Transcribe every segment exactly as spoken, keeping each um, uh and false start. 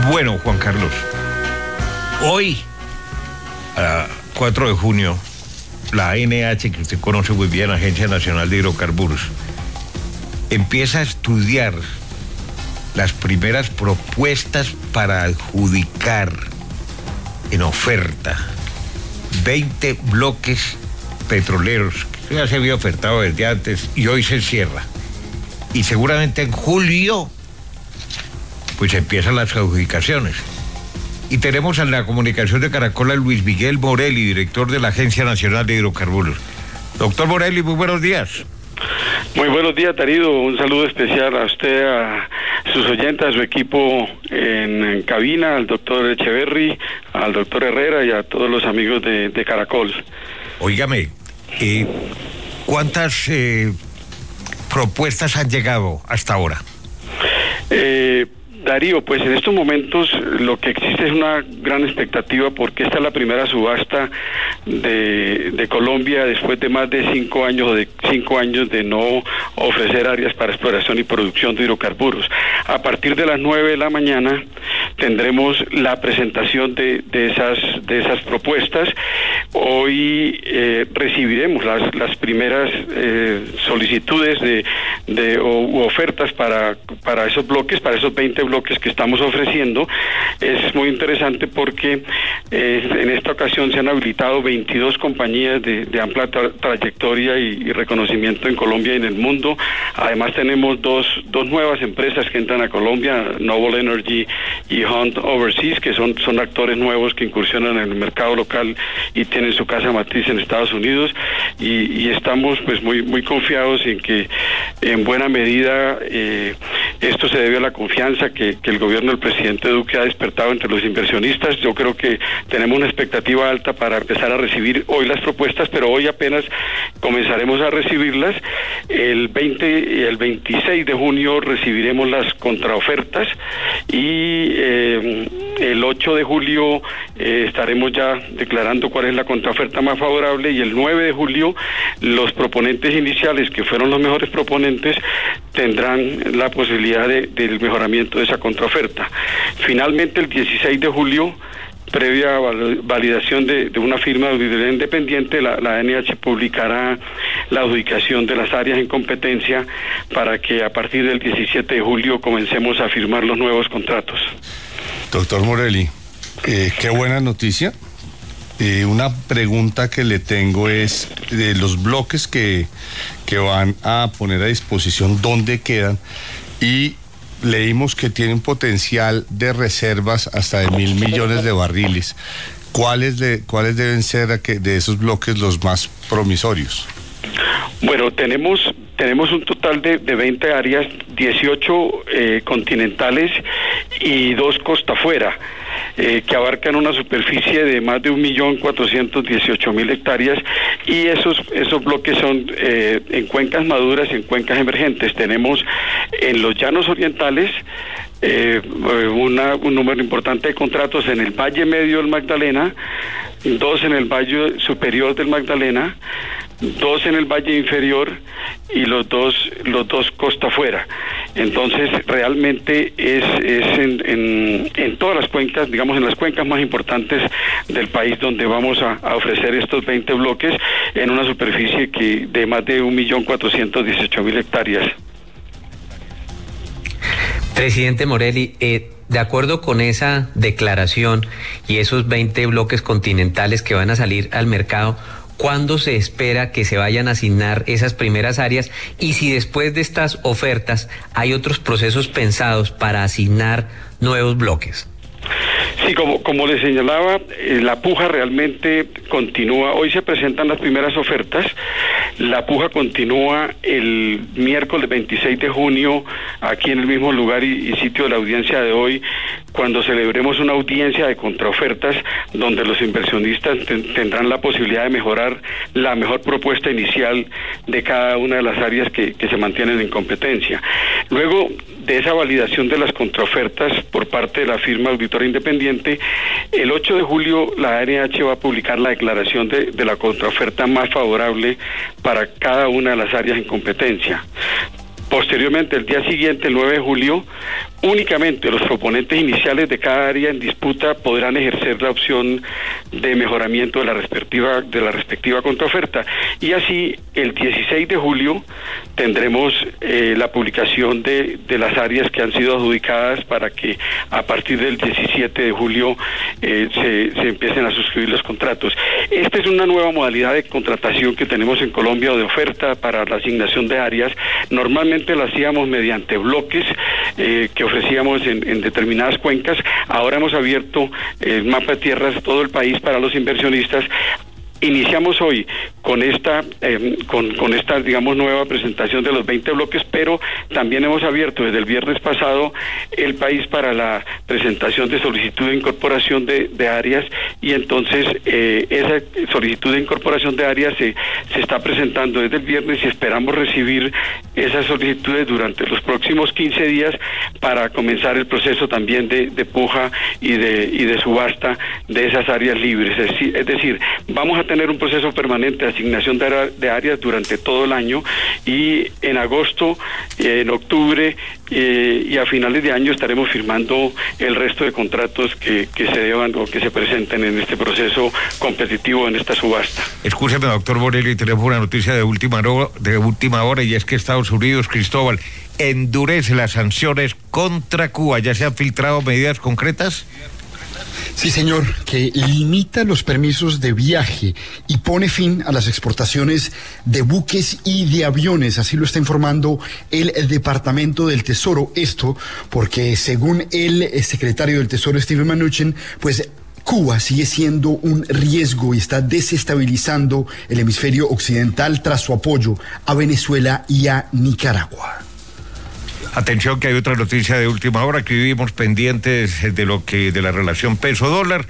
Bueno, Juan Carlos, hoy, a cuatro de junio, la A N H, que usted conoce muy bien, Agencia Nacional de Hidrocarburos, empieza a estudiar las primeras propuestas para adjudicar en oferta veinte bloques petroleros, que ya se había ofertado desde antes y hoy se cierra. Y seguramente en julio pues empiezan las adjudicaciones. Y tenemos en la comunicación de Caracol a Luis Miguel Morelli, director de la Agencia Nacional de Hidrocarburos. Doctor Morelli, muy buenos días. Muy buenos días, Tarido. Un saludo especial a usted, a sus oyentes, a su equipo en, en cabina, al doctor Echeverry, al doctor Herrera y a todos los amigos de, de Caracol. Óigame, eh, ¿cuántas eh, propuestas han llegado hasta ahora? Eh... Darío, pues en estos momentos lo que existe es una gran expectativa porque esta es la primera subasta de, de Colombia después de más de cinco años de cinco años de no ofrecer áreas para exploración y producción de hidrocarburos. A partir de las nueve de la mañana tendremos la presentación de, de esas de esas propuestas. Hoy eh, recibiremos las las primeras eh, solicitudes de, de o, u ofertas para para esos bloques, para esos veinte bloques que estamos ofreciendo. Es muy interesante porque eh, en esta ocasión se han habilitado veintidós compañías de, de amplia tra trayectoria y, y reconocimiento en Colombia y en el mundo. Además tenemos dos, dos nuevas empresas que entran a Colombia, Noble Energy y Hunt Overseas, que son, son actores nuevos que incursionan en el mercado local y tienen su casa matriz en Estados Unidos, y, y estamos pues muy, muy confiados en que en buena medida eh, esto se debe a la confianza que, que el gobierno del presidente Duque ha despertado entre los inversionistas. Yo creo que tenemos una expectativa alta para empezar a recibir hoy las propuestas, pero hoy apenas comenzaremos a recibirlas. El veinte y el veintiséis de junio recibiremos las contraofertas y eh, el ocho de julio eh, estaremos ya declarando cuál es la contraoferta más favorable, y el nueve de julio los proponentes iniciales, que fueron los mejores proponentes, tendrán la posibilidad de, del mejoramiento de esa contraoferta. Finalmente, el dieciséis de julio, previa validación de, de una firma de auditoría independiente, la, la A N H publicará la adjudicación de las áreas en competencia para que a partir del diecisiete de julio comencemos a firmar los nuevos contratos. Doctor Morelli, eh, qué buena noticia. Eh, una pregunta que le tengo es de los bloques que, que van a poner a disposición, ¿dónde quedan? Y leímos que tiene un potencial de reservas hasta de mil millones de barriles. ¿Cuáles, de, cuáles deben ser de esos bloques los más promisorios? Bueno, tenemos tenemos un total de, de veinte áreas, dieciocho eh, continentales y dos costa afuera, eh, que abarcan una superficie de más de un millón cuatrocientos dieciocho mil hectáreas, y esos esos bloques son eh, en cuencas maduras y en cuencas emergentes. Tenemos en los llanos orientales eh, una, un número importante de contratos en el Valle Medio del Magdalena, dos en el Valle Superior del Magdalena, dos en el Valle Inferior y los dos los dos costa afuera. Entonces realmente es, es en, en, en todas las cuencas, digamos en las cuencas más importantes del país, donde vamos a, a ofrecer estos veinte bloques en una superficie que de más de un millón cuatrocientos dieciocho mil hectáreas. Presidente Morelli, eh, de acuerdo con esa declaración y esos veinte bloques continentales que van a salir al mercado, ¿cuándo se espera que se vayan a asignar esas primeras áreas? Y si después de estas ofertas hay otros procesos pensados para asignar nuevos bloques. Sí, como, como le señalaba, eh, la puja realmente continúa. Hoy se presentan las primeras ofertas. La puja continúa el miércoles veintiséis de junio, aquí en el mismo lugar y, y sitio de la audiencia de hoy, cuando celebremos una audiencia de contraofertas donde los inversionistas ten, tendrán la posibilidad de mejorar la mejor propuesta inicial de cada una de las áreas que, que se mantienen en competencia. Luego de esa validación de las contraofertas por parte de la firma auditora independiente, el ocho de julio la A N H va a publicar la declaración de, de la contraoferta más favorable para cada una de las áreas en competencia. Posteriormente, el día siguiente, el nueve de julio, únicamente los proponentes iniciales de cada área en disputa podrán ejercer la opción de mejoramiento de la respectiva de la respectiva contraoferta. Y así, el dieciséis de julio tendremos eh, la publicación de, de las áreas que han sido adjudicadas para que a partir del diecisiete de julio eh, se, se empiecen a suscribir los contratos. Esta es una nueva modalidad de contratación que tenemos en Colombia, o de oferta para la asignación de áreas. Normalmente la hacíamos mediante bloques eh, que ofrecíamos en, en determinadas cuencas. Ahora hemos abierto el mapa de tierras de todo el país para los inversionistas. Iniciamos hoy con esta, eh, con, con esta, digamos, nueva presentación de los veinte bloques, pero también hemos abierto desde el viernes pasado el país para la presentación de solicitud de incorporación de, de áreas, y entonces eh, esa solicitud de incorporación de áreas se, se está presentando desde el viernes y esperamos recibir esas solicitudes durante los próximos quince días para comenzar el proceso también de, de puja y de, y de subasta de esas áreas libres. Es decir, es decir vamos a tener un proceso permanente de asignación de, de áreas durante todo el año, y en agosto, eh, en octubre eh, y a finales de año estaremos firmando el resto de contratos que, que se deban o que se presenten en este proceso competitivo, en esta subasta. Escúcheme, doctor Borelli, tenemos una noticia de última, hora, de última hora, y es que Estados Unidos, Cristóbal, endurece las sanciones contra Cuba. ¿Ya se han filtrado medidas concretas? Sí, señor, que limita los permisos de viaje y pone fin a las exportaciones de buques y de aviones. Así lo está informando el, el Departamento del Tesoro. Esto porque, según el secretario del Tesoro, Steven Mnuchin, pues Cuba sigue siendo un riesgo y está desestabilizando el hemisferio occidental tras su apoyo a Venezuela y a Nicaragua. Atención, que hay otra noticia de última hora, que vivimos pendientes de lo que de la relación peso-dólar,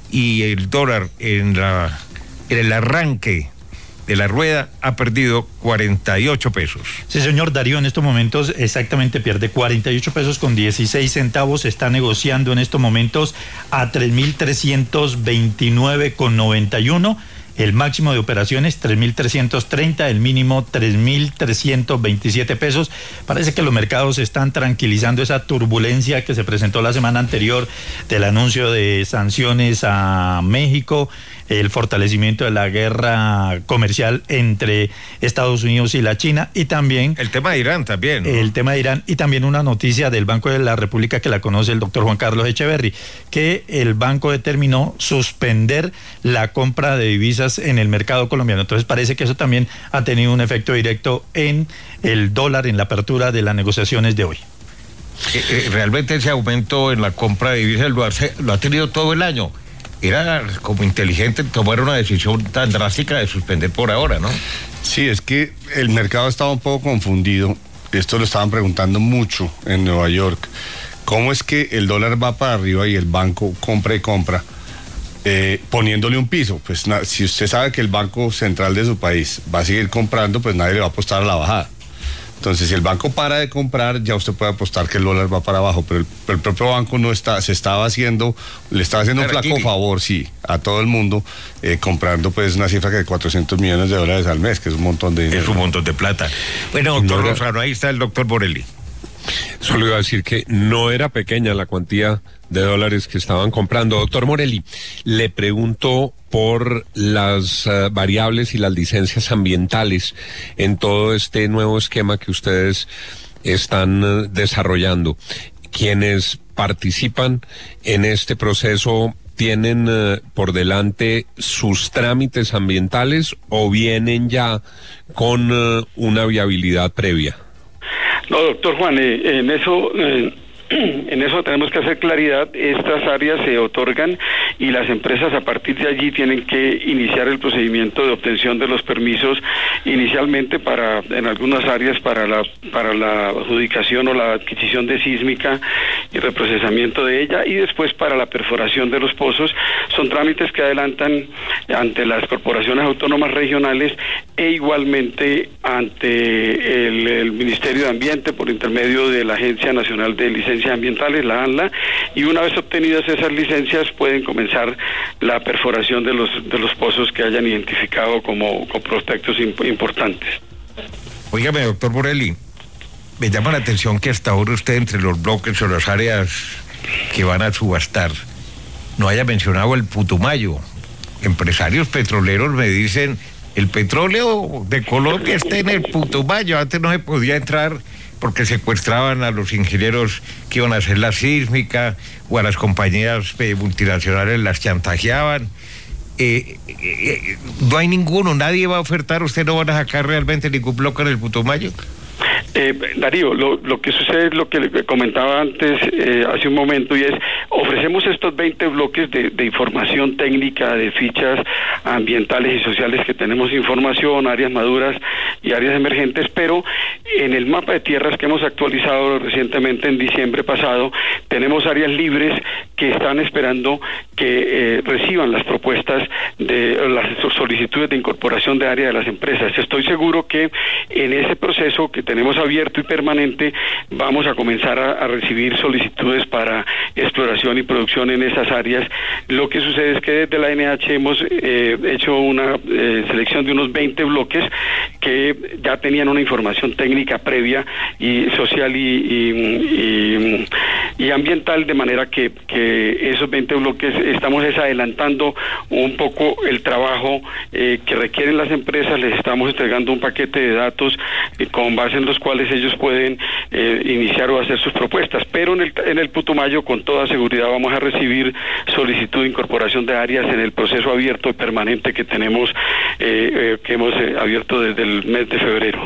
y el dólar en la en el arranque de la rueda ha perdido cuarenta y ocho pesos. Sí, señor Darío, en estos momentos exactamente pierde cuarenta y ocho pesos con dieciséis centavos. Se está negociando en estos momentos a tres mil trescientos veintinueve con noventa y uno. El máximo de operaciones tres mil trescientos treinta, el mínimo tres mil trescientos veintisiete pesos. Parece que los mercados están tranquilizando esa turbulencia que se presentó la semana anterior del anuncio de sanciones a México, el fortalecimiento de la guerra comercial entre Estados Unidos y la China, y también el tema de Irán también, ¿no? El tema de Irán, y también una noticia del Banco de la República que la conoce el doctor Juan Carlos Echeverry, que el banco determinó suspender la compra de divisas en el mercado colombiano. Entonces parece que eso también ha tenido un efecto directo en el dólar, en la apertura de las negociaciones de hoy. Eh, eh, realmente ese aumento en la compra de divisas lo, hace, lo ha tenido todo el año. Era como inteligente tomar una decisión tan drástica de suspender por ahora, ¿no? Sí, es que el mercado estaba un poco confundido. Esto lo estaban preguntando mucho en Nueva York. ¿Cómo es que el dólar va para arriba y el banco compra y compra, eh, poniéndole un piso? Pues na, si usted sabe que el Banco Central de su país va a seguir comprando, pues nadie le va a apostar a la bajada. Entonces, si el banco para de comprar, ya usted puede apostar que el dólar va para abajo, pero el, pero el propio banco no está, se estaba haciendo, le estaba haciendo un flaco favor, sí, a todo el mundo, eh, comprando pues una cifra que de cuatrocientos millones de dólares al mes, que es un montón de dinero. Es un montón de plata. Bueno, doctor no Rosano, ahí está el doctor Borelli. Solo iba a decir que no era pequeña la cuantía de dólares que estaban comprando. Doctor Morelli, le pregunto por las uh, variables y las licencias ambientales en todo este nuevo esquema que ustedes están uh, desarrollando. Quienes participan en este proceso, ¿tienen uh, por delante sus trámites ambientales o vienen ya con uh, una viabilidad previa? No, doctor Juan, eh, en eso... Eh... En eso tenemos que hacer claridad. Estas áreas se otorgan y las empresas a partir de allí tienen que iniciar el procedimiento de obtención de los permisos, inicialmente para, en algunas áreas, para la para la adjudicación o la adquisición de sísmica y reprocesamiento de ella, y después para la perforación de los pozos. Son trámites que adelantan ante las corporaciones autónomas regionales e igualmente ante el, el Ministerio de Ambiente por intermedio de la Agencia Nacional de Licencias Ambientales, la ANLA, y una vez obtenidas esas licencias pueden comenzar la perforación de los de los pozos que hayan identificado como, como prospectos imp- importantes. Óigame, doctor Borelli, me llama la atención que hasta ahora usted entre los bloques o las áreas que van a subastar no haya mencionado el Putumayo. Empresarios petroleros me dicen, el petróleo de Colombia está en el Putumayo. Antes no se podía entrar porque secuestraban a los ingenieros que iban a hacer la sísmica, o a las compañías eh, multinacionales las chantajeaban. Eh, eh, no hay ninguno, nadie va a ofertar, usted no van a sacar realmente ningún bloque en el Putumayo. Eh, Darío, lo, lo que sucede es lo que le comentaba antes, eh, hace un momento, y es, ofrecemos estos veinte bloques de, de información técnica, de fichas ambientales y sociales que tenemos información, áreas maduras y áreas emergentes, pero en el mapa de tierras que hemos actualizado recientemente en diciembre pasado, tenemos áreas libres que están esperando que eh, reciban las propuestas de las solicitudes de incorporación de área de las empresas. Estoy seguro que en ese proceso que tenemos abierto y permanente vamos a comenzar a, a recibir solicitudes para exploración y producción en esas áreas. Lo que sucede es que desde la A N H hemos eh, hecho una eh, selección de unos veinte bloques que ya tenían una información técnica previa y social y, y, y, y ambiental, de manera que, que esos veinte bloques estamos adelantando un poco el trabajo eh, que requieren las empresas. Les estamos entregando un paquete de datos eh, con base en los cuales ellos pueden eh, iniciar o hacer sus propuestas, pero en el, en el Putumayo con toda seguridad vamos a recibir solicitud de incorporación de áreas en el proceso abierto y permanente que tenemos, eh, eh, que hemos eh, abierto desde el mes de febrero.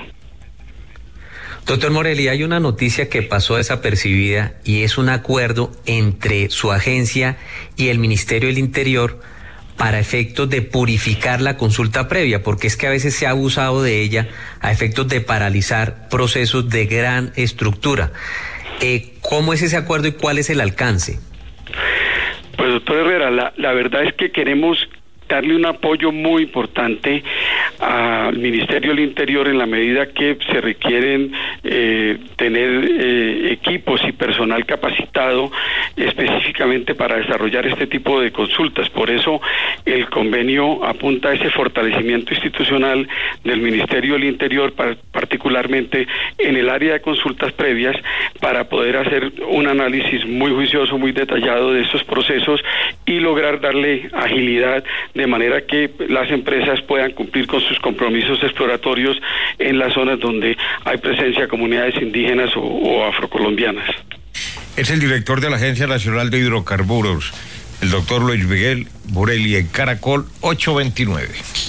Doctor Morelli, hay una noticia que pasó desapercibida y es un acuerdo entre su agencia y el Ministerio del Interior para efectos de purificar la consulta previa, porque es que a veces se ha abusado de ella a efectos de paralizar procesos de gran estructura. Eh, ¿Cómo es ese acuerdo y cuál es el alcance? Pues doctor Herrera, la, la verdad es que queremos darle un apoyo muy importante al Ministerio del Interior en la medida que se requieren eh, tener eh, equipos y personal capacitado específicamente para desarrollar este tipo de consultas. Por eso el convenio apunta a ese fortalecimiento institucional del Ministerio del Interior, para, particularmente en el área de consultas previas, para poder hacer un análisis muy juicioso, muy detallado de esos procesos y lograr darle agilidad de manera que las empresas puedan cumplir con sus compromisos exploratorios en las zonas donde hay presencia de comunidades indígenas o, o afrocolombianas. Es el director de la Agencia Nacional de Hidrocarburos, el doctor Luis Miguel Morelli, en Caracol ocho veintinueve.